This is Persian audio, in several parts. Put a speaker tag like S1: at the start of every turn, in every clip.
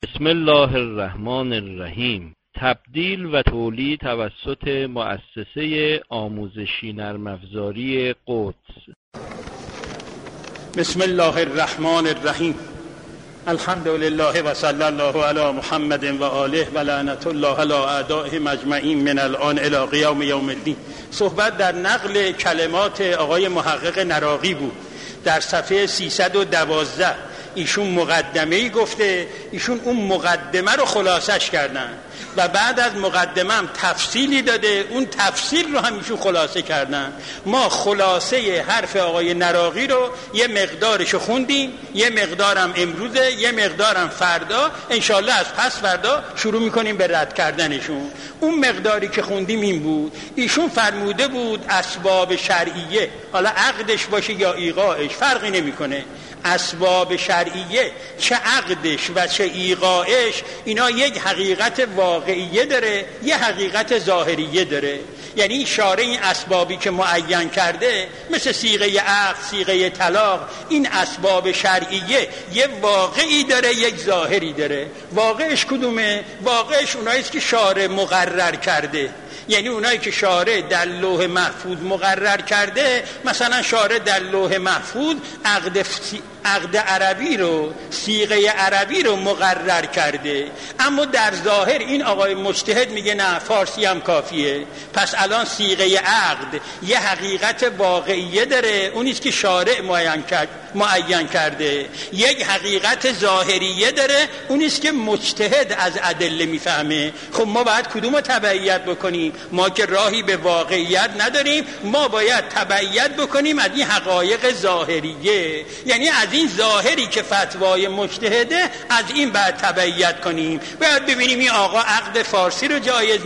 S1: بسم الله الرحمن الرحیم. تبدیل و تولید توسط مؤسسه آموزشی نرم‌افزاری قدس.
S2: بسم الله الرحمن الرحیم. الحمد لله و صلی الله علی محمد و آله و لعنت الله علی اعدائهم اجمعین من الان الی قیام یوم الدین. صحبت در نقل کلمات آقای محقق نراقی بود. در صفحه 312 ایشون مقدمه‌ای گفته، ایشون اون مقدمه رو خلاصش کردن و بعد از مقدمه هم تفصیلی داده، اون تفصیل رو هم ایشون خلاصه کردن. ما خلاصه حرف آقای نراقی رو یه مقدارشو خوندیم، یه مقدارم امروزه، یه مقدارم فردا، انشالله از پس فردا شروع میکنیم به رد کردنشون. اون مقداری که خوندیم این بود، ایشون فرموده بود اسباب شرعیه، حالا عقدش باشه یا ایقاعش فرقی نمیکنه، اسباب شرعیه چه عقدش و چه ایقاعش اینا یک حقیقت واقعیه داره، یه حقیقت ظاهریه داره. یعنی شارع این اسبابی که معین کرده مثل صیغه عقد، صیغه طلاق، این اسباب شرعیه یه واقعی داره، یک ظاهری داره. واقعش کدومه؟ واقعش اوناییست که شارع مقرر کرده، یعنی اونایی که شارع در لوح محفوظ مقرر کرده. مثلا شارع در لوح محفوظ عقد عربی رو، صیغه عربی رو مقرر کرده، اما در ظاهر این آقای مجتهد میگه نه، فارسی هم کافیه. پس الان صیغه عقد یه حقیقت واقعیه داره، اونیست که شارع معین کرده. یک حقیقت ظاهریه داره، اونیست که مجتهد از ادله میفهمه. خب ما باید کدوم رو تبعیت بکنیم؟ ما که راهی به واقعیت نداریم، ما باید تبعیت بکنیم از این حقایق ظاهریه، یعنی از این ظاهری که فتوای مجتهده از این باید تبعیت کنیم. باید ببینیم این آقا عقد فارسی رو جایز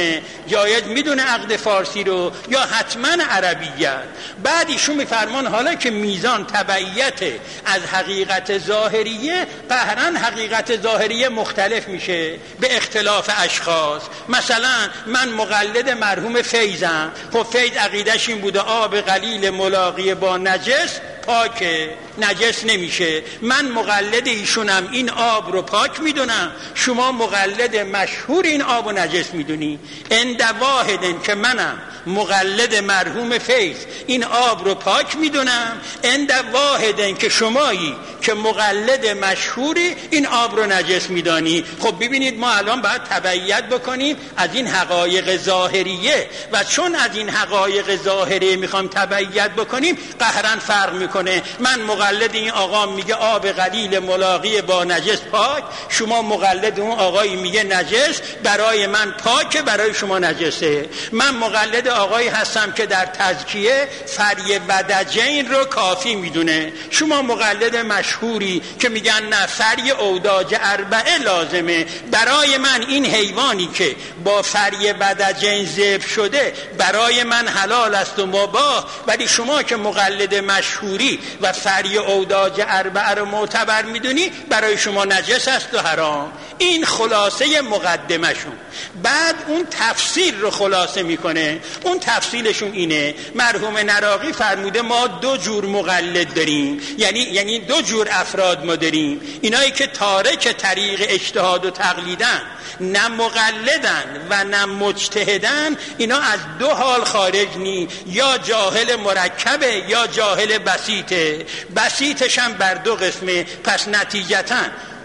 S2: میدونه عقد فارسی رو یا حتما عربیت. بعد ایشون میفرمان حالا که میزان تبعیت از حقیقت ظاهریه، قهرن حقیقت ظاهریه مختلف میشه به اختلاف اشخاص. مثلا من مقلد مرحوم فیضم، خب فیض عقیدش این بوده آب قلیل ملاقی با نجس پاکه، نجس نمیشه. من مقلد ایشونم، این آب رو پاک میدونم، شما مقلد مشهور این آب رو نجس میدونی. عند واحدن که منم مقلد مرحوم فیض این آب رو پاک میدونم، عند واحدن که شمایی که مقلد مشهوری این آب رو نجس میدانی. خب ببینید ما الان باید تبعیت بکنیم از این حقایق ظاهریه، و چون از این حقایق ظاهریه میخوام تبعیت بکنیم قهرن فرق میکنه. من مقلد این آقا میگه آب قلیل ملاقی با نجس پاک، شما مقلد اون آقایی میگه نجس، برای من پاکه برای شما نجسه. من مقلد آقایی هستم که در تزکیه فری ودجین رو کافی میدونه، شما مقلد مشهوری که میگن نه فری اوداج اربعه لازمه، برای من این حیوانی که با فری ودجین ذبح شده برای من حلال است و مباح، ولی شما که مقلد مشهوری و فری اوداج اربعه رو معتبر میدونی برای شما نجس است و حرام. این خلاصه مقدمشون. بعد اون تفسیر رو خلاصه میکنه. اون تفصیلشون اینه، مرحوم نراقی فرموده ما دو جور مقلد داریم، یعنی دو جور افراد ما داریم. اینایی که تارک طریق اجتهاد و تقلیدن، نه مقلدن و نه مجتهدن، اینا از دو حال خارج نی، یا جاهل مرکبه یا جاهل بسیطه. بسیطش هم بر دو قسمه. پس نتیجتاً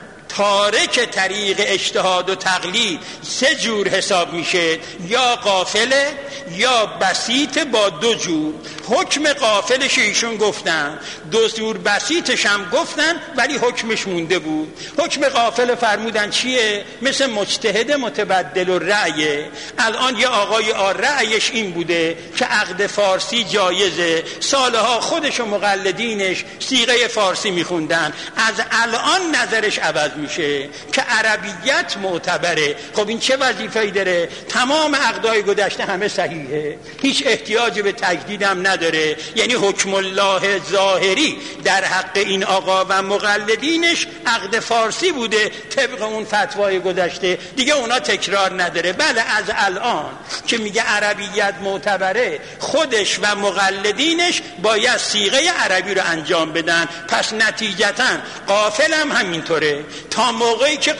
S2: تارک طریق اجتهاد و تقلید سه جور حساب میشه، یا غافله یا بسیط با دو جور. حکم غافلش ایشون گفتن، دو جور بسیطش هم گفتن ولی حکمش مونده بود. حکم غافل فرمودن چیه؟ مثل مجتهد متبدل و رأیه. الان یه آقای رأیش این بوده که عقد فارسی جایزه، سالها خودش و مقلدینش صیغه فارسی میخوندن، از الان نظرش عوض میشه که عربیت معتبره. خب این چه وظیفه‌ای داره؟ تمام عقدهای گذشته همه صحیحه، هیچ احتیاج به تجدیدم نداره. یعنی حکم الله ظاهری در حق این آقا و مقلدینش عقد فارسی بوده طبق اون فتوای گذشته، دیگه اونا تکرار نداره. بله از الان که میگه عربیت معتبره، خودش و مقلدینش باید صیغه عربی رو انجام بدن. پس نتیجتاً غافل هم همینطوره تا موقعی که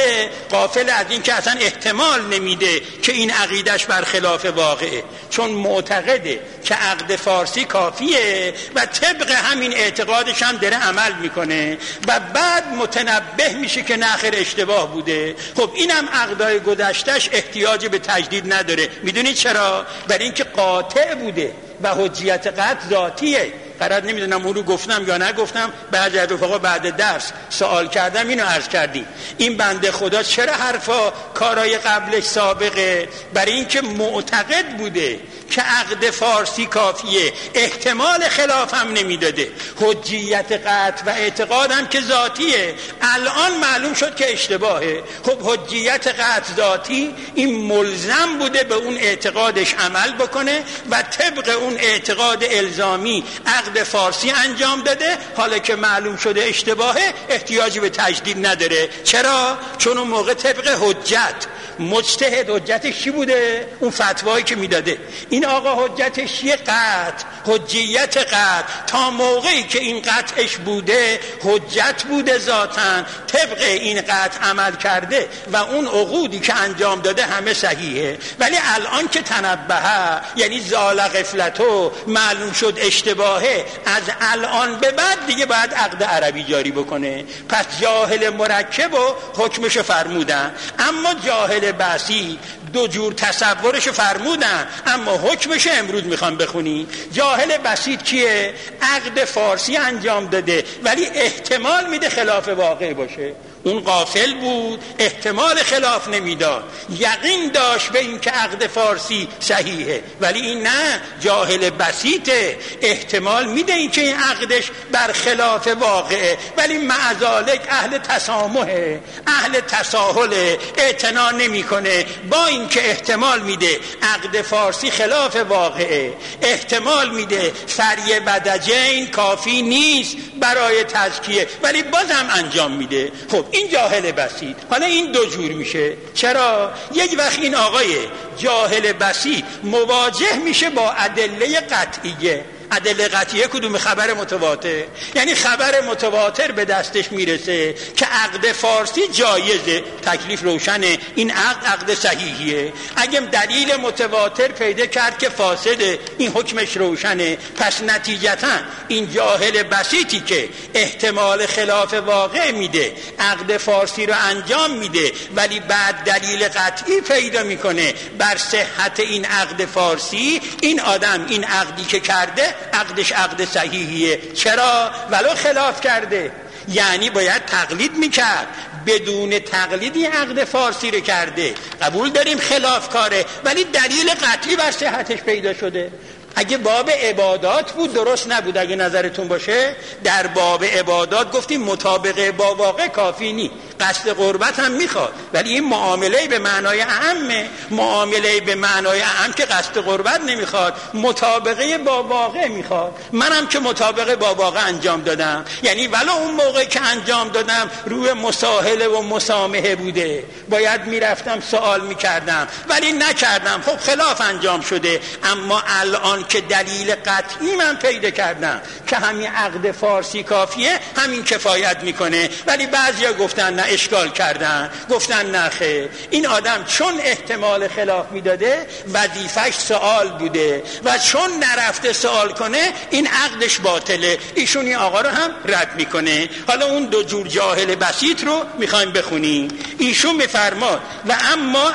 S2: غافل از این که اصلا احتمال نمیده که این عقیدش برخلاف واقعه، چون معتقده که عقد فارسی کافیه و طبق همین اعتقادش هم داره عمل میکنه و بعد متنبه میشه که نخیر اشتباه بوده. خب اینم عقدای گذشتهش احتیاج به تجدید نداره. میدونید چرا؟ برای اینکه قاطع بوده و حجیت قطع ذاتیه. قرار نمیدونم اون رو گفتم یا نگفتم، بعضی از رفقا بعد درس سوال کردم اینو عرض کردیم. این بنده خدا چرا حرفا کارای قبلش سابقه؟ برای اینکه معتقد بوده که عقد فارسی کافیه، احتمال خلاف هم نمیداده، حجیت قطع و اعتقادم که ذاتیه. الان معلوم شد که اشتباهه. خب حجیت قطع ذاتی این ملزم بوده به اون اعتقادش عمل بکنه و طبق اون اعتقاد الزامی عقد فارسی انجام داده. حالا که معلوم شده اشتباهه احتیاجی به تجدید نداره. چرا؟ چون اون موقع طبق حجت مجتهد حجتش چی بوده؟ اون فتوایی که میداده. این آقا حجتش یه قطع، حجیت قطع. تا موقعی که این قطعش بوده حجت بوده ذاتن، طبق این قطع عمل کرده و اون عقودی که انجام داده همه صحیحه. ولی الان که تنبه، یعنی زال غفلتو، معلوم شد اشتباهه، از الان به بعد دیگه باید عقد عربی جاری بکنه. پس جاهل مرکب و حکمشو فرمودن، اما جاهل بسی دو جور تصورشو فرمودن اما حکمش امروز میخوام بخونی. جاهل بسیط کیه؟ عقد فارسی انجام داده ولی احتمال میده خلاف واقع باشه. اون غافل بود، احتمال خلاف نمیداد، یقین داشت به این که عقد فارسی صحیحه. ولی این نه، جاهل بسیطه، احتمال میده این که این عقدش برخلاف واقعه ولی معذالک اهل تسامحه، اهل تساهله، اعتنا نمیکنه. با این که احتمال میده عقد فارسی خلاف واقعه، احتمال میده فری بدجین کافی نیست برای تزکیه، ولی بازم انجام میده. خب این جاهل بسیط. حالا این دو جور میشه. چرا؟ یک وقت این آقای جاهل بسیط مواجه میشه با ادله قطعیه. ادله قطعیه کدوم؟ خبر متواتر. یعنی خبر متواتر به دستش میرسه که عقد فارسی جایزه، تکلیف روشنه، این عقد صحیحیه. اگه دلیل متواتر پیدا کرد که فاسده، این حکمش روشنه. پس نتیجتا این جاهل بسیطی که احتمال خلاف واقع میده، عقد فارسی رو انجام میده ولی بعد دلیل قطعی پیدا میکنه بر صحت این عقد فارسی، این آدم این عقدی که کرده عقدش عقد صحیحیه. چرا؟ ولو خلاف کرده. یعنی باید تقلید میکرد، بدون تقلیدی عقد فارسی رو کرده. قبول داریم خلاف کاره ولی دلیل قطعی بر صحتش پیدا شده. اگه باب عبادات بود درست نبود. اگه نظرتون باشه در باب عبادات گفتیم مطابقه با واقع کافی نی، قصد قربت هم میخواد، ولی این معامله به معنای اعمه. معامله به معنای اعم که قصد قربت نمیخواد، مطابقه با واقع میخواد. منم که مطابقه با واقع انجام دادم، یعنی ولو اون موقع که انجام دادم روی مساهله و مسامحه بوده، باید میرفتم سوال میکردم ولی نکردم، خب خلاف انجام شده. اما الان که دلیل قطعی من پیدا کردم که همین عقد فارسی کافیه، همین کفایت میکنه. ولی بعضیا گفتن نه، اشکال کردن، گفتن نه خیر، این آدم چون احتمال خلاف میداده وظیفش سوال بوده و چون نرفته سوال کنه این عقدش باطله. ایشون این آقا رو هم رد میکنه. حالا اون دو جور جاهل بسیط رو میخوایم بخونیم. ایشون میفرماد و اما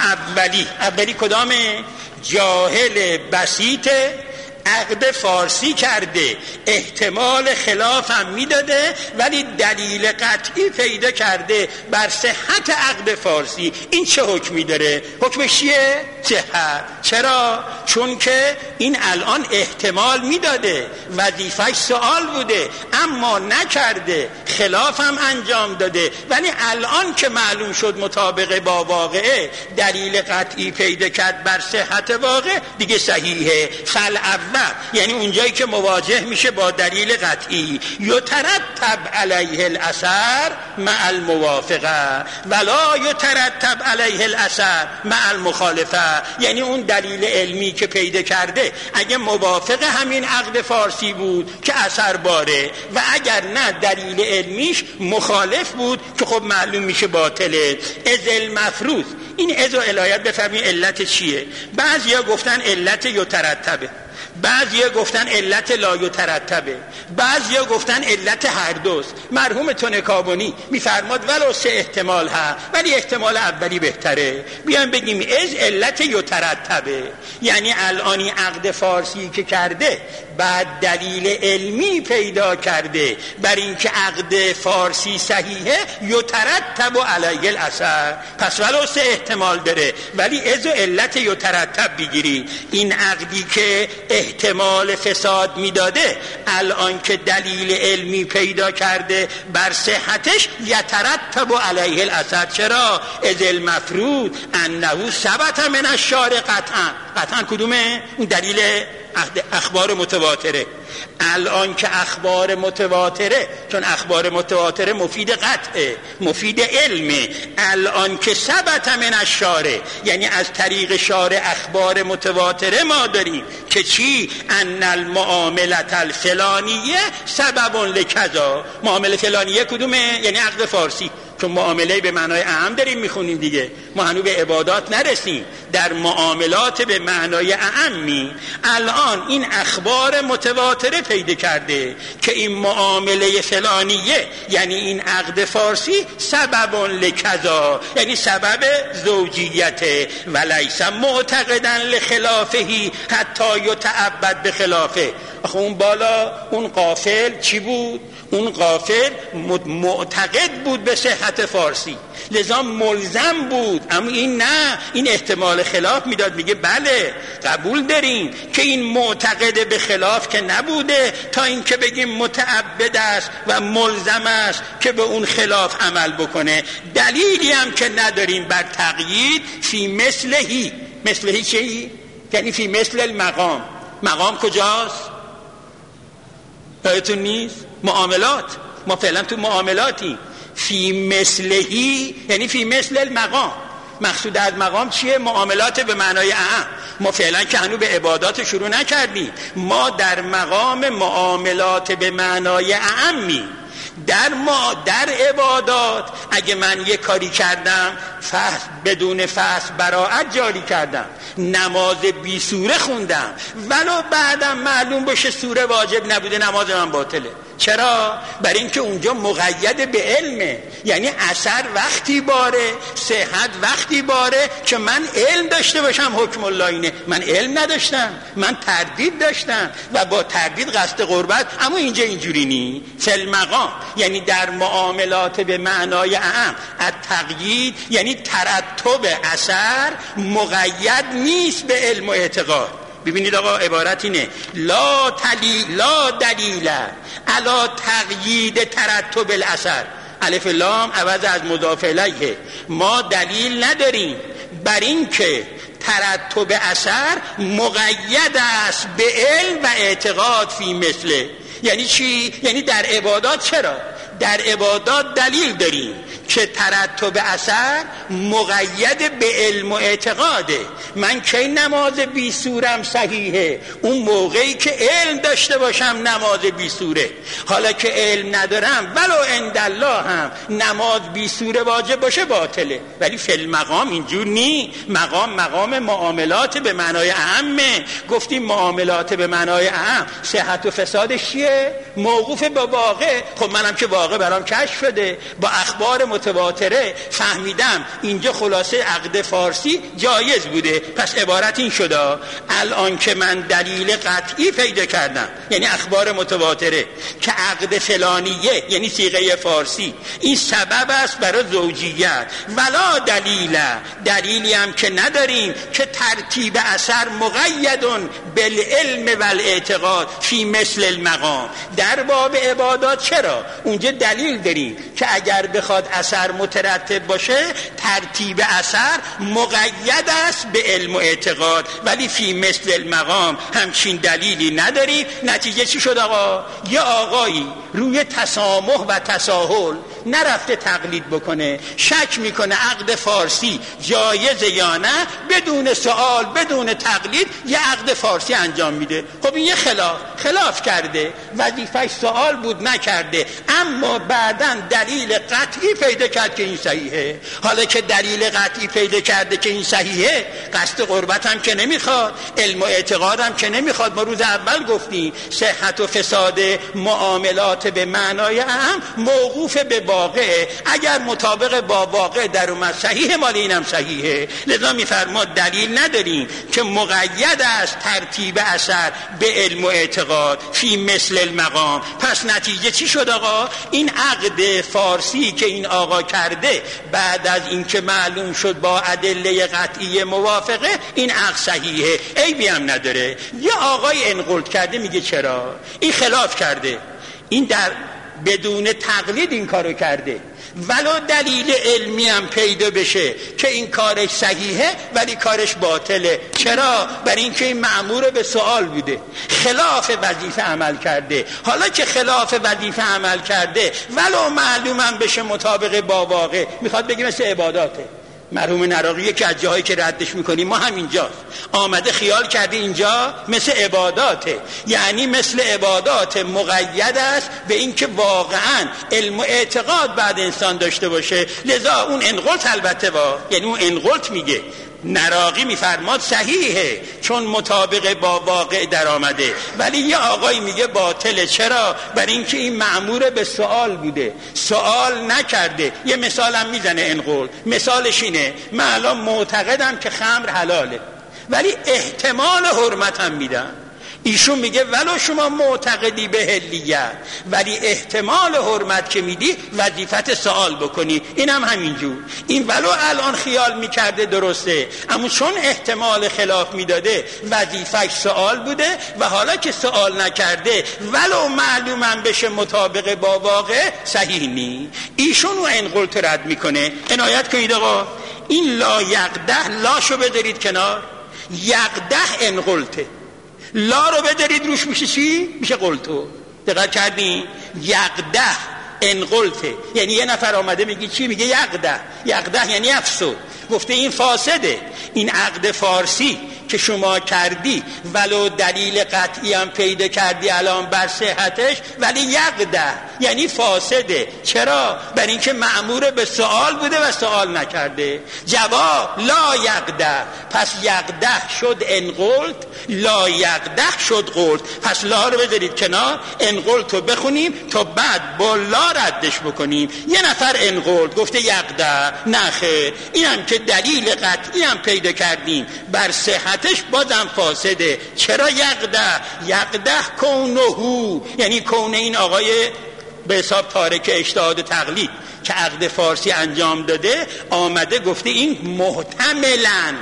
S2: اولی کدامه؟ جاهل بسیط عقد فارسی کرده، احتمال خلاف هم میداده ولی دلیل قطعی پیدا کرده بر صحت عقد فارسی. این چه حکمی داره؟ حکمش چیه؟ صحت. چرا؟ چون که این الان احتمال میداده، وظیفش سوال بوده اما نکرده، خلاف هم انجام داده، ولی الان که معلوم شد مطابقه با واقعه، دلیل قطعی پیدا کرد بر صحت واقع، دیگه صحیحه. فالاول الاکبر، یعنی اونجایی که مواجه میشه با دلیل قطعی، یترتب علیه الاثر مع الموافقه ولا یترتب علیه الاثر مع المخالفه، یعنی اون دلیل علمی که پیدا کرده اگه موافق همین عقد فارسی بود که اثر باره و اگر نه دلیل علمیش مخالف بود که خب معلوم میشه باطله. از المفروض، این از و الایت بفهمید علت چیه. بعضیا گفتن علت یترتبه، بعضیا گفتن علت لا یترتبه، بعضیا گفتن علت هر دوست. مرحوم تنکابونی میفرماد ولو سه احتمال ها، ولی احتمال اولی بهتره. بیایم بگیم از علت یترتبه، یعنی الانی عقد فارسی که کرده بعد دلیل علمی پیدا کرده بر اینکه عقد فارسی صحیحه، یترتب علیه الاثر، پس ولو سه احتمال داره ولی از علت یترتب بگیری. این عقدی که احتمال فساد میداده الان که دلیل علمی پیدا کرده بر صحتش، یترتب علیه الاثر. چرا؟ از المفروض انه ثبت من الشارع قطعا. قطعا کدومه؟ اون دلیل اخبار متواتره. الان که اخبار متواتره، چون اخبار متواتره مفید قطعه، مفید علمه، الان که ثبت من الشارع، یعنی از طریق شارع اخبار متواتره ما داریم که چی؟ ان المعاملة الفلانیه سبب لکذا. معامله فلانیه کدومه؟ یعنی عقد فارسی، چون معامله به معنای اعم داریم میخونیم دیگه، ما هنوز به عبادات نرسیم، در معاملات به معنای اعمی. الان این اخبار متواتره پیدا کرده که این معامله فلانیه یعنی این عقد فارسی سبب لکذا، یعنی سبب زوجیت، ولیس معتقدا لخلافه حتی یتعبد بخلافه. آخه اون بالا اون قافل چی بود؟ اون قافل معتقد بود به صحت فارسی، لذا ملزم بود. اما این نه، این احتمال خلاف میداد، میگه بله قبول داریم که این معتقد به خلاف که نبوده تا اینکه بگیم متعبد است و ملزم است که به اون خلاف عمل بکنه. دلیلی هم که نداریم بر تقیید فی مثلهی. مثلهی چی؟ یعنی فی مثل المقام. مقام کجاست؟ یادتون نیست؟ معاملات. ما فعلا تو معاملاتی. فی مثلهی یعنی فی مثل المقام. مقصود از مقام چیه؟ معاملات به معنای اعم. ما فعلا که هنوز به عبادات شروع نکردیم، ما در مقام معاملات به معنای اعمی. در عبادات اگه من یه کاری کردم فصل بدون فصل براعت جاری کردم، نماز بی سوره خوندم، ولو بعدم معلوم باشه سوره واجب نبوده، نماز من باطله. چرا؟ برای اینکه اونجا مقید به علمه، یعنی اثر وقتی باره، صحت وقتی باره که من علم داشته باشم حکم الله اینه. من علم نداشتم، من تردید داشتم و با تردید قصد قربت. اما اینجا اینجوری نی. فل مقام یعنی در معاملات به معنای اعم، التقیید یعنی ترتب اثر مقید نیست به علم و اعتقاد. ببینید آقا عبارت اینه لا دلیل علی تقیید ترتب الاثر. الف لام عوض از مضاف الیه. ما دلیل نداریم بر این که ترتب اثر مقید است به علم و اعتقاد فی مثله. یعنی چی؟ یعنی در عبادات. چرا؟ در عبادات دلیل داریم که ترتب اثر مقید به علم و اعتقاده. من کی نماز بی سورم صحیحه؟ اون موقعی که علم داشته باشم نماز بی سوره. حالا که علم ندارم ولو عند الله هم نماز بی سوره واجب باشه باطله. ولی فی المقام اینجور نی. مقام معاملات به معنای اعمه. گفتیم معاملات به معنای اعم صحت و فسادش چیه؟ موقوف به واقع. خب منم که واقع برام کشف شده، با اخبار متواتره فهمیدم اینجا خلاصه عقد فارسی جایز بوده. پس عبارت این شده الان که من دلیل قطعی پیدا کردم، یعنی اخبار متواتره، که عقد فلانیه یعنی صیغه فارسی این سبب است برای زوجیت، ولا دلیلی هم که نداریم که ترتیب اثر مقیدون بالعلم والاعتقاد فی مثل المقام. در باب عبادات چرا؟ اونجا دلیل داریم که اگر بخواد اثر مترتب باشه، ترتیب اثر مقید است به علم و اعتقاد، ولی فی مثل المقام همچین دلیلی نداری. نتیجه چی شد آقا؟ یه آقایی روی تسامح و تساهل نرفته تقلید بکنه، شک میکنه عقد فارسی جایزه یا نه، بدون سوال بدون تقلید یه عقد فارسی انجام میده. خب این یه خلاف کرده، وظیفه‌اش سوال بود نکرده، اما بعداً دلیل قطعی پیدا کرد که این صحیحه. حالا که دلیل قطعی پیدا کرده که این صحیحه، قصد قربت هم که نمیخواد، علم و اعتقاد هم که نمیخواد. ما روز اول گفتیم صحت و فساد معاملات به معنای اهم موقوف به واقع، اگر مطابق با واقع در اومد صحیح، مال اینم صحیحه. لذا میفرماد دلیل نداریم که مقید است ترتیب اثر به علم و اعتقاد فی مثل المقام. پس نتیجه چی شد آقا؟ این عقد فارسی که این آقا کرده بعد از اینکه معلوم شد با ادله قطعی موافقه، این عقد صحیحه، عیبی هم نداره. یه آقای انقلت کرده، میگه چرا؟ این خلاف کرده، این در بدون تقلید این کارو کرده، ولو دلیل علمی هم پیدا بشه که این کارش صحیحه ولی کارش باطله. چرا؟ برای اینکه این مأمور به سوال بوده، خلاف وظیفه عمل کرده. حالا که خلاف وظیفه عمل کرده ولو معلوم هم بشه مطابق با واقع، میخواد بگه مثل عباداته. مرحوم نراقی که از جاهایی که ردش میکنیم ما هم اینجاست، آمده خیال کرده اینجا مثل عباداته، یعنی مثل عبادات مقید است به اینکه واقعا علم و اعتقاد بعد انسان داشته باشه. لذا اون انقلت البته یعنی اون انقلت میگه نراقی میفرماد صحیحه چون مطابق با واقع در آمده، ولی یه آقای میگه باطله. چرا؟ برای اینکه این مأمور به سوال بوده، سوال نکرده. یه مثالم میزنه انقل، مثالش اینه، من الان معتقدم که خمر حلاله ولی احتمال حرمتم میدم. ایشون میگه ولو شما معتقدی به حلیت ولی احتمال حرمت که میدی وظیفت سوال بکنی. اینم همینجور، این ولو الان خیال میکرده درسته، اما چون احتمال خلاف میداده وظیفش سوال بوده و حالا که سوال نکرده ولو معلومم بشه مطابق با واقع صحیح نی. ایشون رو انقلت رد میکنه. عنایت کنید آقا، این لا یقده لاشو بذارید کنار، یقده انقلته، لا رو بدارید روش میشه چی؟ میشه قلتو. دقت کردین؟ یقده انقلته، یعنی یه نفر آمده میگه چی؟ میگه یقده. یقده یعنی افسد. گفته این فاسده، این عقد فارسی که شما کردی ولو دلیل قطعی هم پیدا کردی الان بر صحتش، ولی یقده یعنی فاسده. چرا؟ برای اینکه مأمور به سوال بوده و سوال نکرده. جواب لا یقده، پس یقده شد انقلت، لا یقده شد قلت. پس لا رو بذارید کنار، انقلت رو بخونیم تا بعد با لا ردش بکنیم. یه نفر انقلت گفته یقده، نه خیر، اینم که دلیل قطعی هم پیدا کردیم بر صحتش بازم فاسده. چرا یقده؟ یقده کونهو، یعنی کون این آقای به حساب تارک اجتهاد و تقلید که عقد فارسی انجام داده آمده گفته این محتملن،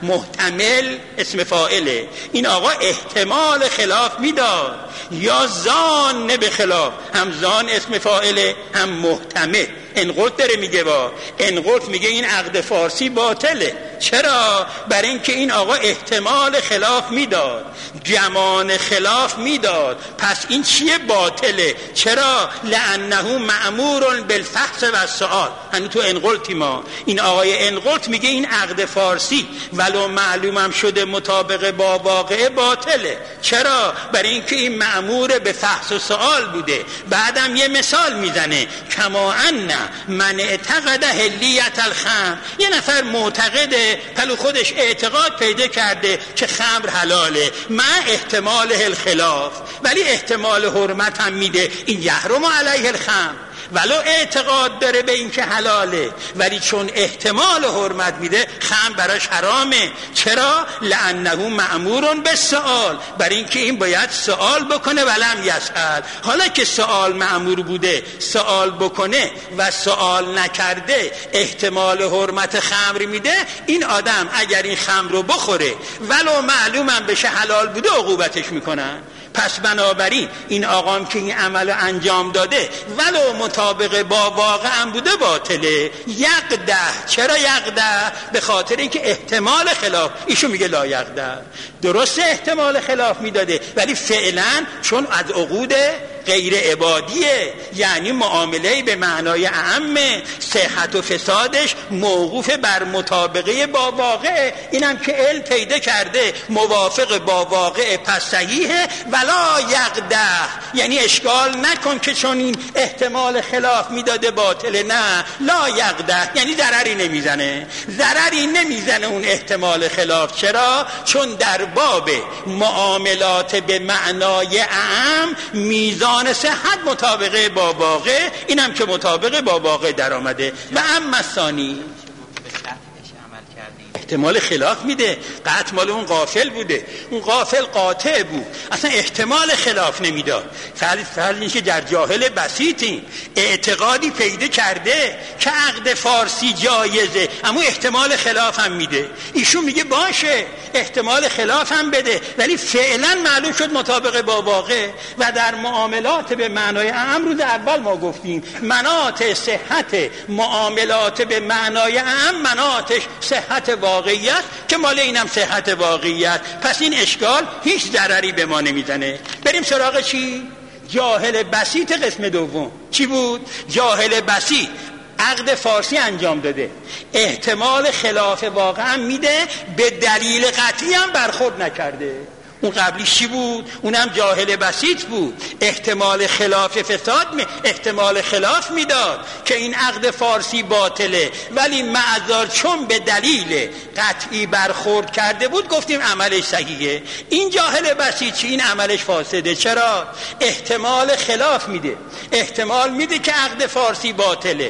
S2: محتمل اسم فاعله، این آقا احتمال خلاف میداد، یا زان به خلاف، هم زان اسم فاعله هم محتمل. انقلت داره میگه، انقلت میگه این عقد فارسی باطله. چرا؟ برای اینکه این آقا احتمال خلاف میداد، گمان خلاف میداد. پس این چیه؟ باطله. چرا؟ لانه مأمور بالفحص و السؤال. هنوز تو انقلتی ما، این آقای انقلت میگه این عقد فارسی ولو معلومم شده مطابق با واقع باطله. چرا؟ برای اینکه این مأمور به فحص و سؤال بوده. بعدم یه مثال میزنه، کما ان من اعتقد حلیت الخمر، یه نفر معتقده پلو خودش اعتقاد پیدا کرده که خمر حلاله، مع احتمال الخلاف، ولی احتمال حرمت هم میده، این یحرم علیه الخمر. ولو اعتقاد داره به این که حلاله ولی چون احتمال حرمت میده خمر براش حرامه. چرا؟ لانه مأمور بالسؤال، برای اینکه این باید سوال بکنه ولم یسأل. حالا که سوال مأمور بوده سوال بکنه و سوال نکرده احتمال حرمت خمر میده، این آدم اگر این خمر رو بخوره ولو معلومم بشه حلال بوده عقوبتش میکنن. پس بنابراین این آقام که این عمل انجام داده ولو مطابق با واقع هم بوده باطله. یقده. چرا یقده؟ به خاطر اینکه احتمال خلاف، ایشون میگه لا یقده، درسته احتمال خلاف میداده ولی فعلا چون از عقود غیر عبادیه، یعنی معامله به معنای اعم، صحت و فسادش موقوف بر مطابقه با واقع. اینم که علم پیدا کرده موافق با واقع پس صحیحه. ولا یقده یعنی اشکال نکن که چون این احتمال خلاف میداده باطله، نه، لا یقده یعنی ضرری نمیزنه اون احتمال خلاف. چرا؟ چون در باب معاملات به معنای اعم میزان صحت مطابقه با واقع، اینم که مطابقه با واقع در آمده. و اما ثانی احتمال خلاف میده. قطع مال اون غافل بوده، اون غافل قاطع بود، اصلا احتمال خلاف نمیداد. فرض این که در جاهل بسیطیم اعتقادی پیدا کرده که عقد فارسی جایزه، اما احتمال خلاف هم میده. ایشون میگه باشه احتمال خلاف هم بده ولی فعلا معلوم شد مطابق با واقع. و در معاملات به معنای اعم روز اول ما گفتیم مناط صحت معاملات به معنای اعم مناطش صحت واقعیت که مال اینم صحت واقعیت. پس این اشکال هیچ ضرری به ما نمیزنه. بریم سراغ چی؟ جاهل بسیط قسم دوم. چی بود؟ جاهل بسیط عقد فارسی انجام داده، احتمال خلاف واقع هم میده، به دلیل قطعی هم برخورد نکرده. اون قبلی چی بود؟ اونم جاهل بسیط بود، احتمال خلاف فساد احتمال خلاف میداد که این عقد فارسی باطله، ولی معذار چون به دلیل قطعی برخورد کرده بود گفتیم عملش صحیحه. این جاهل بسیط چی؟ این عملش فاسده. چرا؟ احتمال خلاف میده، احتمال میده که عقد فارسی باطله،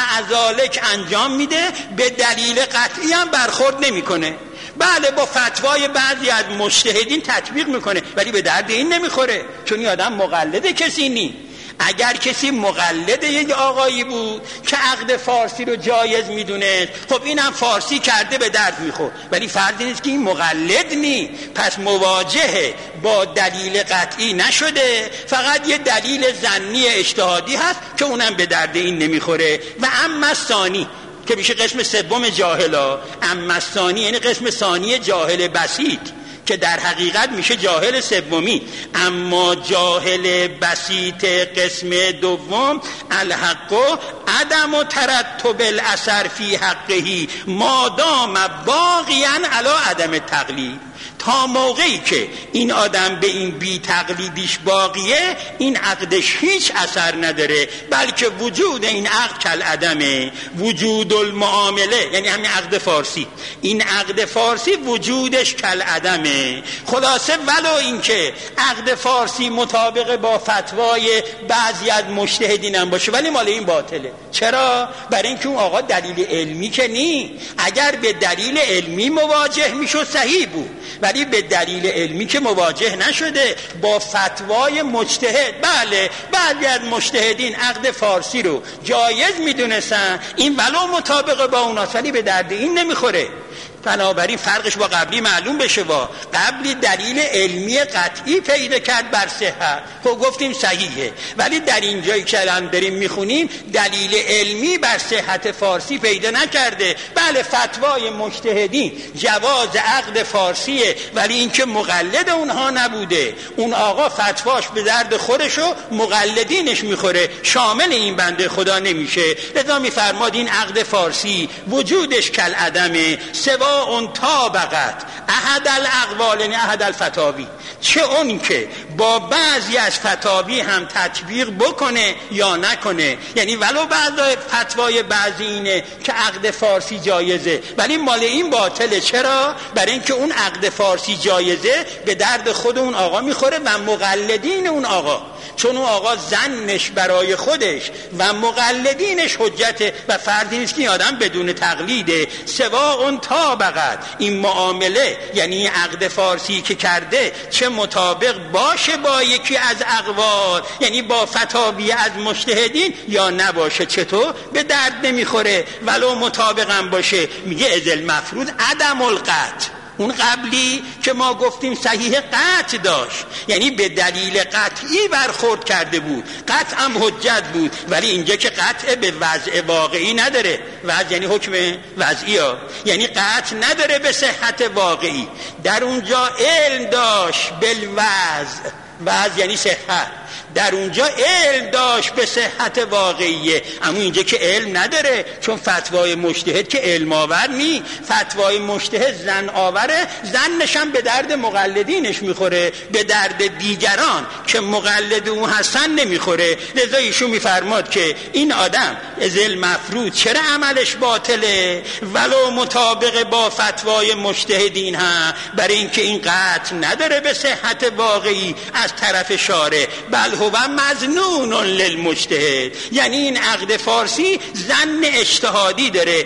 S2: معذالک انجام میده، به دلیل قطعی هم برخورد نمیکنه. بله با فتوای بعضی از مجتهدین تطبیق میکنه ولی به درد این نمیخوره، چون این آدم مقلد کسی نی. اگر کسی مقلد یک آقایی بود که عقد فارسی رو جایز میدونه، خب اینم فارسی کرده به درد میخورد، ولی فردی نیست که این مقلد نی، پس مواجه با دلیل قطعی نشده، فقط یه دلیل ظنی اجتهادی هست که اونم به درد این نمیخوره. و اما ثانی که میشه قسم سوم جاهلا، اما ثانی یعنی قسم ثانی جاهل بسیط که در حقیقت میشه جاهل سومی. اما جاهل بسیط قسم دوم الحق عدم و ترتب الاثر فی حقه مادام باقیاً علی عدم تقلید. تا موقعی که این آدم به این بی تقلیدیش باقیه، این عقدش هیچ اثر نداره، بلکه وجود این عقد کل عدمه. وجود المعامله یعنی همین عقد فارسی، این عقد فارسی وجودش کل عدمه. خلاصه ولو این که عقد فارسی مطابق با فتوای بعضی از مجتهدین هم باشه ولی مال این باطله. چرا؟ برای اینکه اون آقا دلیل علمی که نی، اگر به دلیل علمی مواجه میشد صحیح بود، ولی به دلیل علمی که مواجه نشده با فتوای مجتهد. بله بعضی از مجتهدین عقد فارسی رو جایز میدونستن، این ولو مطابق با اوناست ولی به درد این نمیخوره. بنابراین فرقش با قبلی معلوم بشه. با قبلی دلیل علمی قطعی پیدا کرد بر صحت، خب گفتیم صحیحه، ولی در این جایی که الان داریم میخونیم دلیل علمی بر صحت فارسی پیدا نکرده. بله فتوای مجتهدین جواز عقد فارسیه، ولی اینکه مقلد اونها نبوده، اون آقا فتواش به درد خودش و مقلدینش میخوره، شامل این بنده خدا نمیشه. لذا میفرماد این عقد فارسی وجودش کل عدمه، سوا اون طابقت احد الاقوال یعنی احد الفتاوی، چه اون که با بعضی از فتاوی هم تطبیق بکنه یا نکنه. یعنی ولو بعضی فتوای بعضی اینه که عقد فارسی جایزه ولی مال این باطله. چرا؟ برای اینکه اون عقد فارسی جایزه به درد خود اون آقا میخوره و مقلدین اون آقا، چون اون آقا زنش برای خودش و مقلدینش حجته و فردی نیست که این آدم بدون تقلیده. سوا اون طابقت، این معامله یعنی عقد فارسی که کرده چه مطابق باشه با یکی از اقوال یعنی با فتاوی از مجتهدین یا نباشه، چطور؟ به درد نمیخوره. ولو مطابقم باشه. میگه ازل مفروض عدم القطع، اون قبلی که ما گفتیم صحیح قطع داشت، یعنی به دلیل قطعی برخورد کرده بود، قطع هم حجت بود، ولی اینجا که قطع به وضع واقعی نداره. وضع یعنی حکم وضعی ها، یعنی قطع نداره به صحت واقعی. در اونجا علم داشت بالوضع، وضع یعنی صحت، در اونجا علم داشت به صحت واقعیه. اما اینجا که علم نداره، چون فتوای مجتهد که علم آور نی، فتوای مجتهد زن آوره، زنش هم به درد مقلدینش میخوره، به درد دیگران که مقلد اون هستن نمیخوره. لذا ایشون میفرماد که این آدم ازل مفروض چرا عملش باطله ولو مطابق با فتوای مجتهدین ها، برای اینکه این قطع نداره به صحت واقعی از طرف شارع، بل هو مظنون للمجتهد، یعنی این عقد فارسی ظن اجتهادی داره.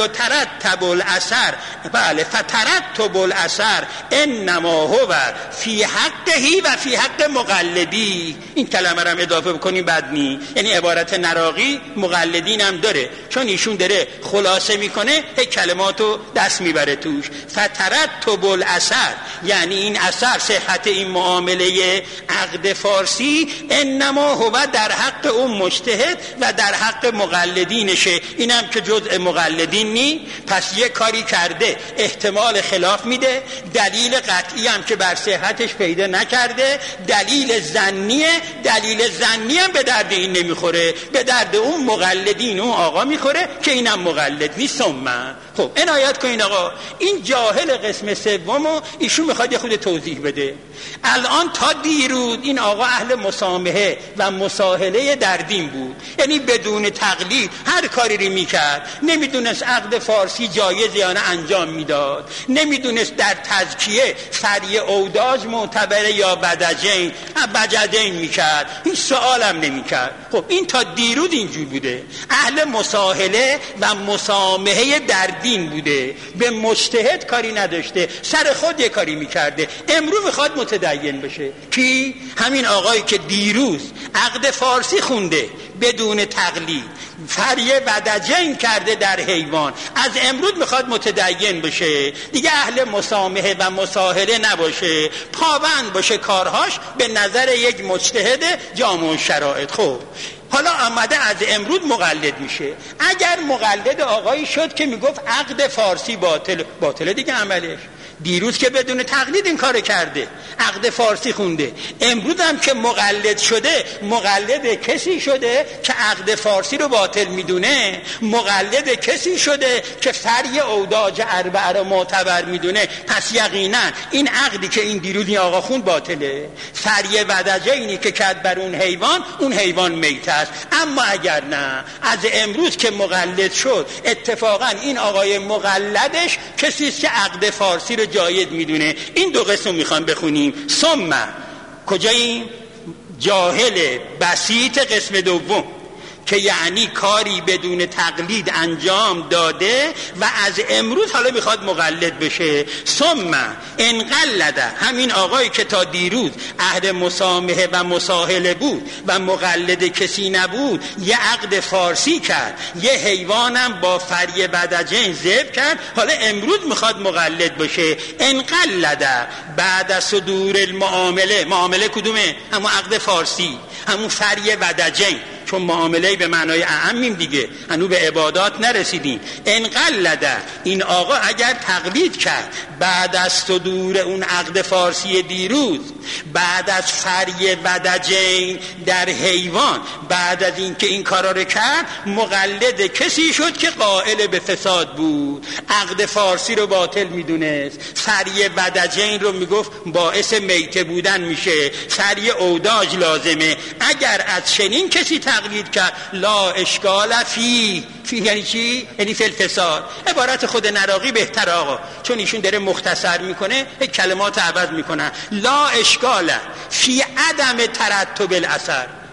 S2: فیترتب الاثر، بله فترتب الاثر انما هو فی حقه و فی حق مقلدی. این کلمه رو هم اضافه بکنیم بد نی، یعنی عبارت نراقی مقلدین هم داره، چون ایشون داره خلاصه میکنه کلماتو دست میبره توش. فترتب الاثر یعنی این اثر، صحت این معامله عقد فارسی انما هو در حق اون مجتهد و در حق مقلدینشه. اینم که جزء مقلدین نی، پس یه کاری کرده احتمال خلاف میده، دلیل قطعی هم که بر صحتش پیدا نکرده، دلیل ظنیه، دلیل ظنی هم به درد این نمیخوره، به درد اون مقلدین اون آقا میخوره که اینم مقلد نیست. خب عنایت کنین آقا، این جاهل قسم سومو ایشون میخواد یه خود توضیح بده. الان تا دیروز این آقا اهل مسامحه و مساهله در دین بود، یعنی بدون تقلید هر کاری رو میکرد، نمیدونست عقد فارسی جایز یا نه انجام میداد، نمیدونست در تزکیه سریع اوداج معتبره یا بجدین میکرد، هیچ سوالم نمیکرد. خب این تا دیروز اینجور بوده، اهل مساهله و مسامحه در دین بوده، به مجتهد کاری نداشته، سر خود یه کاری میکرده. امروز میخواد متدین بشه. کی؟ همین آقایی که دیروز عقد فارسی خونده بدون تقلید، فریه ودجین کرده در حیوان، از امروز میخواد متدین بشه، دیگه اهل مسامحه و مساهله نباشه، پابند باشه کارهاش به نظر یک مجتهد جامع شرایط. خب حالا آمده از امروز مقلد میشه. اگر مقلد آقایی شد که میگفت عقد فارسی باطل دیگه عملش، دیروز که بدون تقلید این کار کرده، عقد فارسی خونده، امروز هم که مقلد شده، مقلد کسی شده که عقد فارسی رو باطل میدونه، مقلد کسی شده که فری اوداج اربعه رو معتبر میدونه، پس یقینا این عقدی که این دیروز این آقا خوند باطله. فری ودجه اینی که کرد بر اون حیوان میت است. اما اگر نه، از امروز که مقلد شد، اتفاقا این آقای مقلدش کسی است که عقد فارسی رو جایز میدونه. این دو قسم میخوام بخونیم. ثم کجاییم؟ جاهل بسیط قسم دوم که یعنی کاری بدون تقلید انجام داده و از امروز حالا میخواد مقلد بشه. ثم انقلده، همین آقایی که تا دیروز عهد مسامحه و مساهله بود و مقلد کسی نبود، یه عقد فارسی کرد، یه حیوانم با فری بدجین ذبح کرد، حالا امروز میخواد مقلد بشه. انقلده بعد از صدور معامله کدومه؟ همون عقد فارسی، همون فری بدجین، چون معامله به معنای اعمیم دیگه، هنو به عبادات نرسیدیم. انقلده، این آقا اگر تقلید کرد بعد از صدور اون عقد فارسی دیروز، بعد از فری بدجین در حیوان، بعد از این که این کارا رو کرد، مقلد کسی شد که قائل به فساد بود، عقد فارسی رو باطل میدونست، فری بدجین رو میگفت باعث میته بودن میشه، فری اوداج لازمه. اگر از چنین کسی تقلید کرد، لا اشکال فی یعنی چی؟ یعنی فی الفساد. عبارت خود نراقی بهتر آقا، چون ایشون داره مختصر میکنه، کلمات عوض میکنه. لا اشکال فی عدم ترتب الاثر،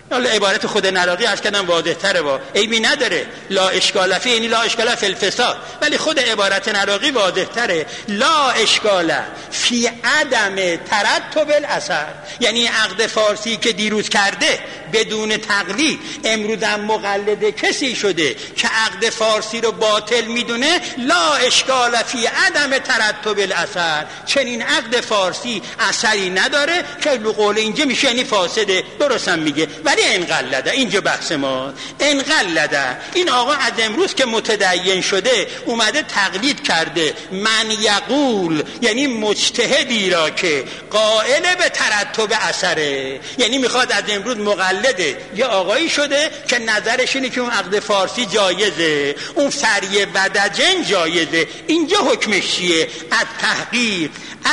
S2: حالا عبارت خود نراقی عرض کردم واضح تره، با عیبی نداره، لا اشکال فی یعنی لا اشکال فی الفساد، ولی خود عبارت نراقی واضح تره، لا اشکال فی عدم ترتب الاثر، یعنی عقد فارسی که دیروز کرده بدون تقلید امروز هم مقلد کسی شده که عقد فارسی رو باطل میدونه، لا اشکال فی عدم ترتب الاثر، چنین عقد فارسی اثری نداره که به قول اینجا میشه یعنی فاسده. درستم میگه، ولی انقلده، اینجا بحث ما انقلده، این آقا از امروز که متدین شده اومده تقلید کرده، من یقول یعنی مجتهدی را که قائل به ترتب اثره، یعنی میخواد از امروز مقلده یه آقایی شده که نظرش اینه که اون عقد فارسی جایزه، اون فریه ودجن جایزه. اینجا حکمش چیه؟ التحقیق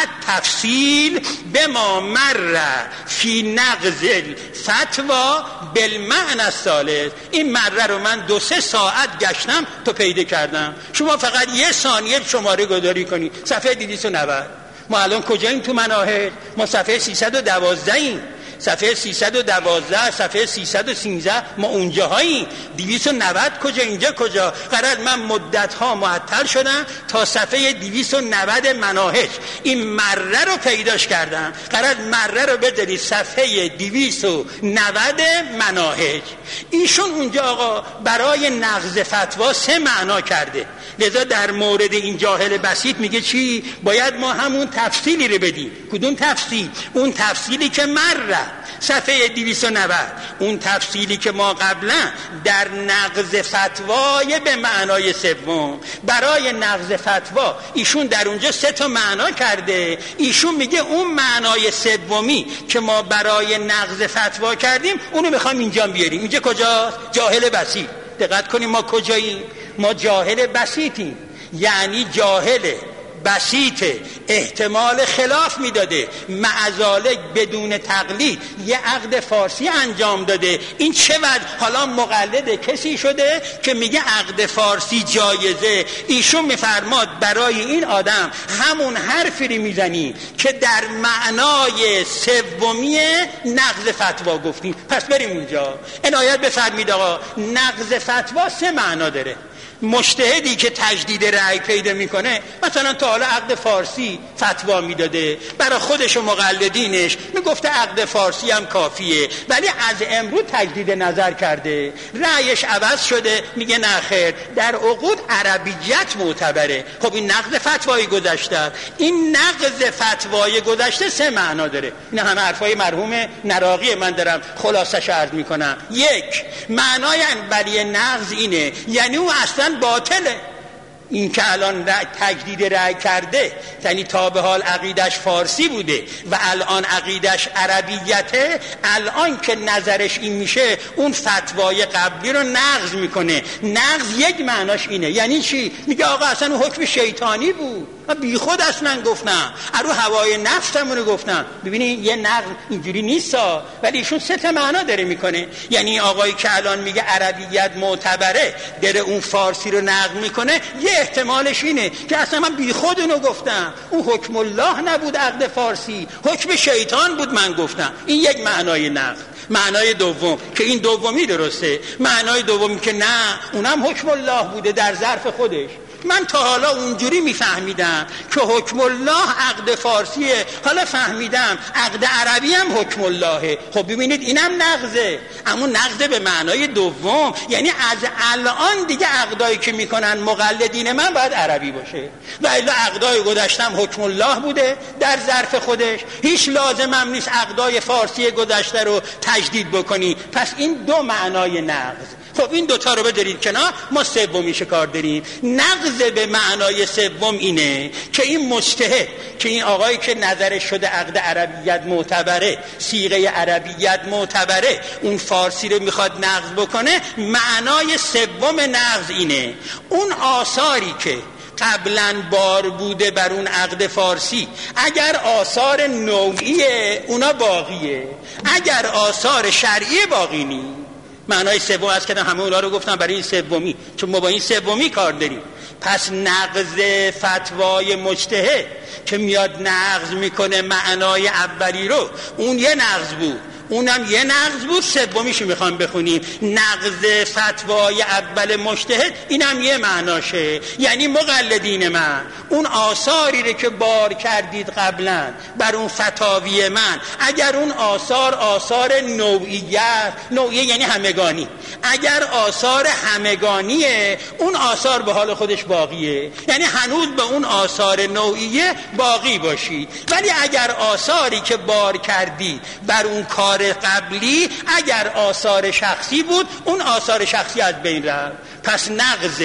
S2: التفصیل به ما مر فی نقض فتوا بالمعنى الثالث. این مره رو من 2-3 ساعت گشتم تو پیدا کردم، شما فقط 1 ثانیه شماره گذاری کنی. صفحه 290. ما الان کجاییم تو مناهج؟ ما صفحه 312 ایم، صفحه 312 صفحه 313 ما اونجاهاییم. 290 کجا؟ اینجا کجا؟ قرار من مدت ها معطل شدم تا صفحه 290 مناهج این مره رو پیداش کردم. قرار مره رو بذاری صفحه 290 مناهج. ایشون اونجا آقا برای نقض فتوا 3 معنا کرده، لذا در مورد این جاهل بسیط میگه چی؟ باید ما همون تفصیلی رو بدیم. کدوم تفصیل؟ اون تفصیلی که مره صفحه 290، اون تفصیلی که ما قبلا در نقض فتوای به معنای سوم، برای نقض فتوا ایشون در اونجا 3 تا معنا کرده. ایشون میگه اون معنای سومی که ما برای نقض فتوا کردیم اونو میخوام اینجا بیاریم. اینجا کجاست؟ جاهل بسیط. دقت کنیم ما کجاییم؟ ما جاهل بسیطیم، یعنی جاهل بسیط احتمال خلاف میداده، معذالک بدون تقلید یه عقد فارسی انجام داده. این چه وجه؟ حالا مقلد کسی شده که میگه عقد فارسی جایزه. ایشون میفرماد برای این آدم همون حرفی رو میزنی که در معنای سومی نقض فتوا گفتیم. پس بریم اونجا. عنایت بفرمید آقا، نقض فتوا 3 معنا داره. مجتهدی که تجدید رأی پیدا میکنه، مثلا تا حالا عقد فارسی فتوا میداده، برای خودش و مقلدینش میگفته عقد فارسی هم کافیه، ولی از امروز تجدید نظر کرده، رأیش عوض شده، میگه نه خیر، در عقود عربیت معتبره. خب این نقض فتوای گذشته. این نقض فتوای گذشته 3 معنا داره. این همه حرفای مرحوم نراقی من دارم خلاصش عرض میکنم. 1 معنای اولیه نقض اینه، یعنی او اصلا باطله. این که الان تجدید رأی کرده یعنی تا به حال عقیدش فارسی بوده و الان عقیدش عربیته، الان که نظرش این میشه اون فتوای قبلی رو نقض میکنه. نقض 1 معناش اینه. یعنی چی؟ میگه آقا اصلا اون حکم شیطانی بود، بی خود اصلا گفتم، ارو هوای نفسمونو گفتم. ببینید یه نقض اینجوری نیستا، ولی ایشون 3 تا معنا داره میکنه. یعنی آقایی که الان میگه عربیت معتبره داره اون فارسی رو نقض میکنه، یه احتمالش اینه که اصلا من بی خود اونو گفتم، اون حکم الله نبود عقد فارسی، حکم شیطان بود من گفتم. این 1 معنای نقض. معنای دوم که این دومی درسته، معنای دومی که نه اونم حکم الله بوده در ظرف خودش. من تا حالا اونجوری میفهمیدم که حکم الله عقد فارسیه، حالا فهمیدم عقد عربی هم حکم اللهه. خب ببینید اینم نقضه، اما نقضه به معنای دوم، یعنی از الان دیگه عقدایی که میکنن مقلدین من باید عربی باشه، و الا عقدای گذشتم حکم الله بوده در ظرف خودش، هیچ لازمم نیست عقدای فارسی گذشته رو تجدید بکنی. پس این 2 معنای نقض. خب این 2 تا رو بذارید کنار، ما سومیش کار داریم. نقض به معنای سوم اینه که این مجتهد، که این آقایی که نظرش شده عقد عربیت معتبره، صیغه عربیت معتبره، اون فارسی رو میخواد نقض بکنه، معنای سوم نقض اینه اون آثاری که قبلا بار بوده بر اون عقد فارسی، اگر آثار نوعیه اونا باقیه، اگر آثار شرعی باقی نیست. معنای سوم است که همه اونا رو گفتم برای این سومی، چون ما با این سومی کار داریم. پس نقض فتوای مجتهد که میاد نقض میکنه معنای اولی رو، اون یه نقض بود، اونم یه نقض بود. سومیشو میخوام بخونیم، نقض فتوای اول مجتهد. اینم یه معناشه، یعنی مقلدین من اون آثاری رو که بار کردید قبلا بر اون فتاوی من، اگر اون آثار نوعیه یعنی همگانی، اگر آثار همگانیه اون آثار به حال خودش باقیه، یعنی هنوز به اون آثار نوعیه باقی باشید. ولی اگر آثاری که بار کردی بر اون کار قبلی اگر آثار شخصی بود، اون آثار شخصی از بین رفت. پس نقض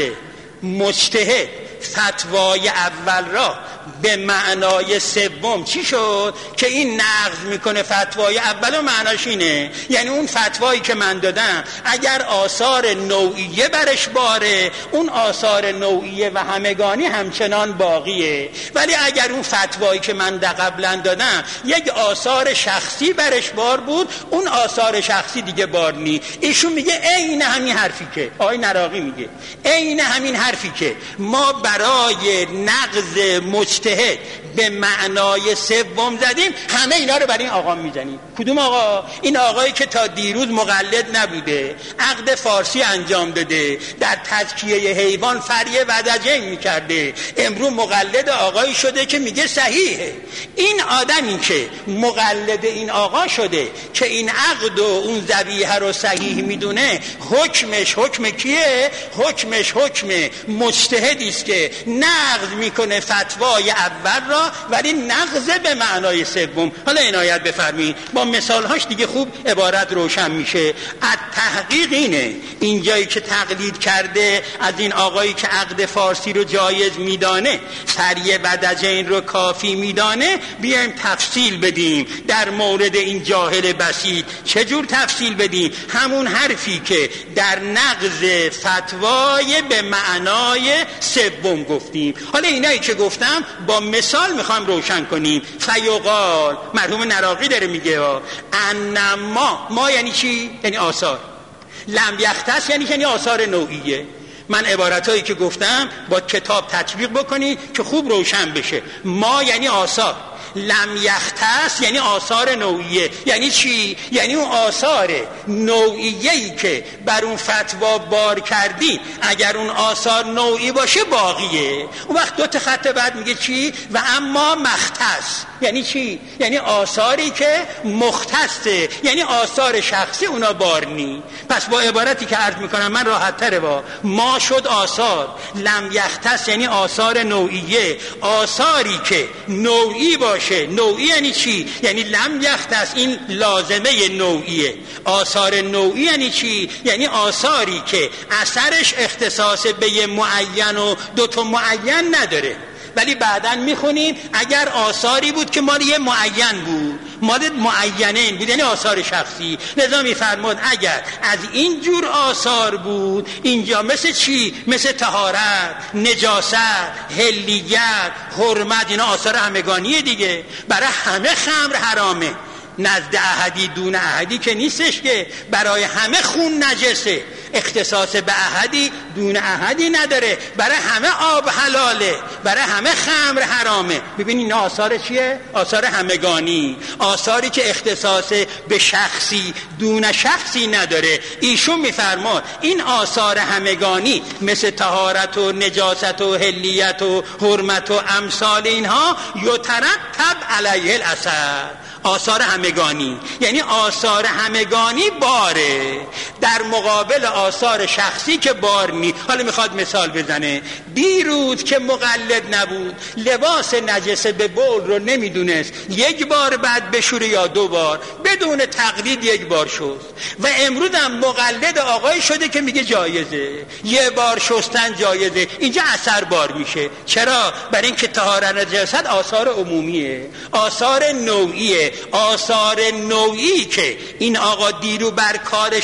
S2: مجتهد فتوای اول را به معنای سوم چی شد؟ که این نقض میکنه فتوای اول و معناش اینه، یعنی اون فتوایی که من دادم اگر آثار نوعیه برش باره، اون آثار نوعیه و همگانی همچنان باقیه. ولی اگر اون فتوایی که من قبلا دادم یک آثار شخصی برش بار بود، اون آثار شخصی دیگه بار نی. ایشون میگه عین همین حرفی که آقای نراقی میگه، عین همین حرفی که ما برای نقض مجتهد به معنای سوم زدیم، همه اینا رو برای این آقا میزنیم. کدوم آقا؟ این آقایی که تا دیروز مقلد نبوده، عقد فارسی انجام داده، در تزکیه حیوان فریه ودجین میکرده، امروز مقلد آقایی شده که میگه صحیحه. این آدمی که مقلد این آقا شده که این عقد و اون ذبیحه رو صحیح میدونه، حکمش حکم کیه؟ حکمش حکم مجتهدی است که نقض میکنه فتوای اول را، ولی نقض به معنای سوم. حالا عنایت بفرمایید، با مثالهاش دیگه خوب عبارت روشن میشه. التحقیق اینه، اینجایی که تقلید کرده از این آقایی که عقد فارسی رو جایز میدانه، فریه ودجین رو کافی میدانه، بیایم تفصیل بدیم در مورد این جاهل بسیط. چجور تفصیل بدیم؟ همون حرفی که در نقض فتوای به معنای سوم گفتیم. حالا اینایی که گفتم با مثال میخوام روشن کنیم. فیقال، مرحوم نراقی داره میگه انما، ما یعنی چی؟ یعنی آثار. لم یختص یعنی آثار نوعیه. من عبارتایی که گفتم با کتاب تطبیق بکنی که خوب روشن بشه. ما یعنی آثار، لم یختص یعنی آثار نوعیه. یعنی چی؟ یعنی اون آثار نوعیه‌ای که بر اون فتوا بار کردی اگر اون آثار نوعی باشه باقیه. اون وقت دو تا خط بعد میگه چی؟ و اما مختص یعنی چی؟ یعنی آثاری که مختصه، یعنی آثار شخصی اونا بار نی. پس با عبارتی که عرض میکنم من راحت تره. با ما شد آثار، لم یختص یعنی آثار نوعیه، آثاری که نوعی باشه. نوعی یعنی چی؟ یعنی لم یختص این لازمه نوعیه. آثار نوعی یعنی چی؟ یعنی آثاری که اثرش اختصاص به یه معین و دوتا معین نداره. ولی بعداً میخونیم اگر آثاری بود که مال یه معین بود، مال معینین بود، یعنی آثار شخصی. لذا میفرمود اگر از این جور آثار بود، اینجا مثل چی؟ مثل طهارت، نجاست، حلیت، حرمت، اینا آثار همگانیه دیگه. برای همه خمر حرامه، نزد احدی دون احدی که نیستش که برای همه خون نجسه، اختصاص به احدی دون احدی نداره، برای همه آب حلاله، برای همه خمر حرامه. ببینید این آثار چیه؟ آثار همگانی، آثاری که اختصاص به شخصی دون شخصی نداره. ایشون میفرماد این آثار همگانی مثل طهارت و نجاست و حلیت و حرمت و امثال اینها یترتب علیه الاثر. آثار همگانی یعنی آثار همگانی باره در مقابل آثار شخصی که بار نی. حالا میخواد مثال بزنه. دیروز که مقلد نبود، لباس نجسه به بول رو نمیدونست، یک بار بعد بشوره یا دو بار، بدون تقلید یک بار شست. و امروز هم مقلد آقای شده که میگه جایزه، یه بار شستن جایزه. اینجا اثر بار میشه. چرا؟ برای اینکه طهارت نجاست آثار عمومیه، آثار نوعیه. آثار نوعی که این آقا دیرو بر کارش بار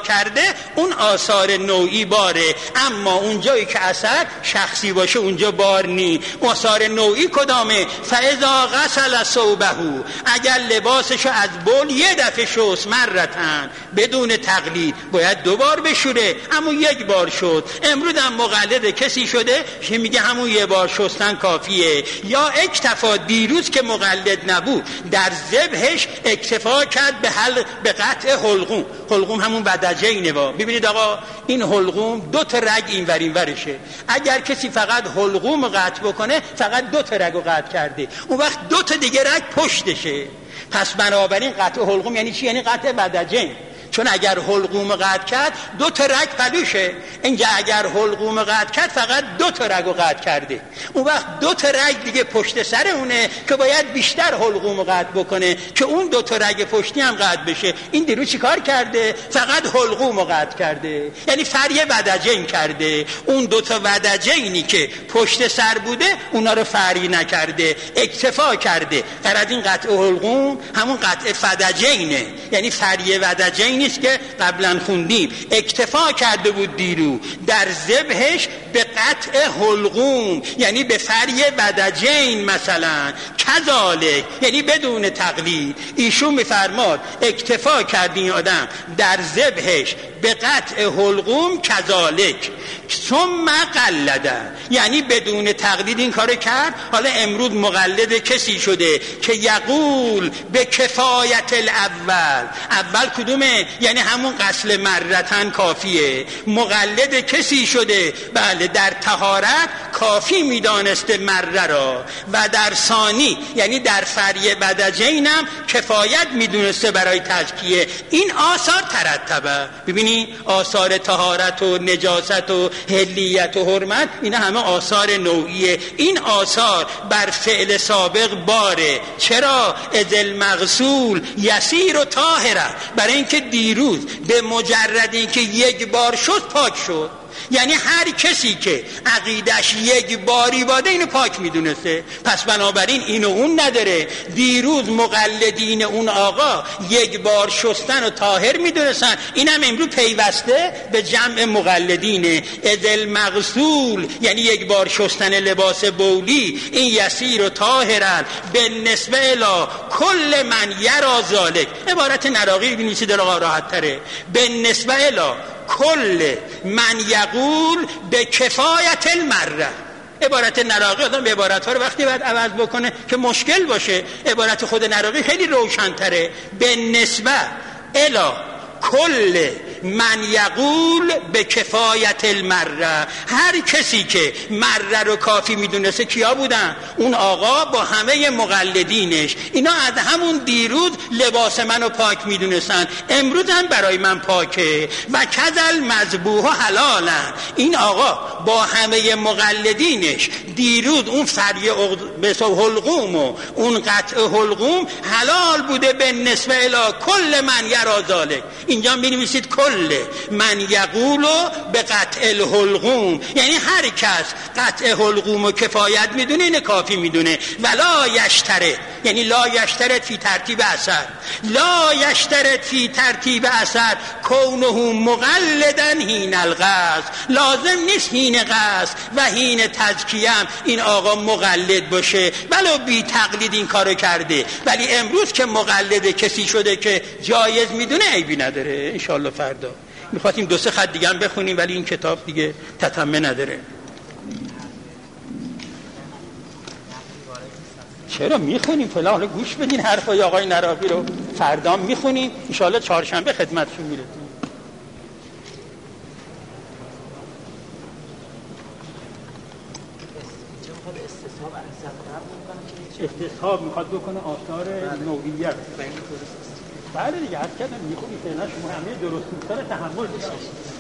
S2: کرده اون آثار نوعی باره، اما اونجایی که اثر شخصی باشه اونجا بار نی. آثار نوعی کدامه؟ فاذا غسل ثوبه، اگر لباسشو از بول یه دفعه شست مرتن بدون تقلید، باید 2 بار بشوره، اما 1 بار شد. امروز هم مقلد کسی شده که میگه همون 1 بار شستن کافیه. یا اکتفا، دیروز که مقلد نبود در ذبحش اکتفا کرد به قطع حلقوم. حلقوم همون بدجینه. ببینید آقا این حلقوم 2 تا رگ این ور این ورشه. اگر کسی فقط حلقوم قطع بکنه فقط 2 تا رگو قطع کرده، اون وقت 2 تا دیگه رگ پشتشه. پس بنابراین قطع حلقوم یعنی چی؟ یعنی قطع بدجین. چون اگر حلقوم قطع کرد 2 تا رگ پلوشه. اینجا اگر حلقوم قطع کرد فقط 2 تا رگو قطع کرده، اون وقت 2 تا رگ دیگه پشت سر اونه که باید بیشتر حلقوم قطع بکنه که اون 2 تا رگ پشتی هم قطع بشه. این دیروز چی کار کرده؟ فقط حلقوم قطع کرده، یعنی فریه ودجین کرده. اون 2 تا ودجینی که پشت سر بوده اونا رو فری نکرده، اکتفا کرده. در از این قطع حلقوم همون قطع فدجینه، یعنی فریه ودجین نیست که قبلا خوندیم. اکتفا کرده بود دیرو در ذبحش به قطع حلقوم، یعنی به فری بدجین مثلا. کذالک یعنی بدون تقلید. ایشون میفرماد اکتفا کرد این آدم در ذبحش به قطع حلقوم کذالک ثم قلده، یعنی بدون تقلید این کارو کرد. حالا امروز مقلد کسی شده که یقول به کفایت اول کدومه؟ یعنی همون غسل مرتن کافیه. مقلد کسی شده بله در طهارت کافی میدانسته مره را، و در ثانی یعنی در فریه بدجینم کفایت میدونسته برای تزکیه. این آثار ترتبه. ببینی آثار طهارت و نجاست و حلیت و حرمت اینا همه آثار نوعیه. این آثار بر فعل سابق باره. چرا؟ اذل مغسول یسیر و طاهره، برای اینکه دیروز به مجرد اینکه 1 بار شد پاک شد. یعنی هر کسی که عقیدش 1 باری باده اینو پاک میدونسته، پس بنابراین اینو اون نداره. دیروز مقلدین اون آقا 1 بار شستن و طاهر میدونستن، اینم امروز پیوسته به جمع مقلدینه. اذل مغسول یعنی 1 بار شستن لباس بولی، این یسیر و طاهرن به نسبه الی کل من یرا ذالک. عبارت نراقی بنویسید راحت تره. به نسبه الی کل من یقول به کفایت المره. عبارت نراقی آدم به عبارت ها رو وقتی باید عوض بکنه که مشکل باشه. عبارت خود نراقی خیلی روشن‌تره. به نسبه الی کل من یقول به کفایت المره. هر کسی که مره رو کافی میدونسته کیا بودن؟ اون آقا با همه مقلدینش. اینا از همون دیروز لباس منو پاک میدونستن، امروز هم برای من پاکه. و کذل مذبوح حلالن. این آقا با همه مقلدینش دیروز اون فری حلقوم و اون قطع حلقوم حلال بوده به نسبه الی کل من یرا ذالک. اینجا می‌نویسید کل من یقولو به قطع الحلقوم، یعنی هر کس قطع حلقوم و کفایت میدونه اینه کافی میدونه. ولا یشترط یعنی لا یشترط فی ترتیب اثر، لا یشترط فی ترتیب اثر کونه مقلدن حین الغسل. لازم نیست حین غسل و حین تزکیه این آقا مقلد باشه، ولو بی تقلید این کارو کرده. ولی امروز که مقلد کسی شده که جایز میدونه عیبی نداره. انشالله فردا میخواتیم 2-3 خط دیگه هم بخونیم ولی این کتاب دیگه تتمه نداره. چرا میخونیم فلان؟ حالا گوش بدین حرفای آقای نراقی رو، فردا میخونیم انشالله چهارشنبه خدمتشون میرسیم. استصحاب میخواد بکنه آثار نوعیت. بله دیگه حد کردم میخونی فعلا شما همه درست کنتر تحمل بسید.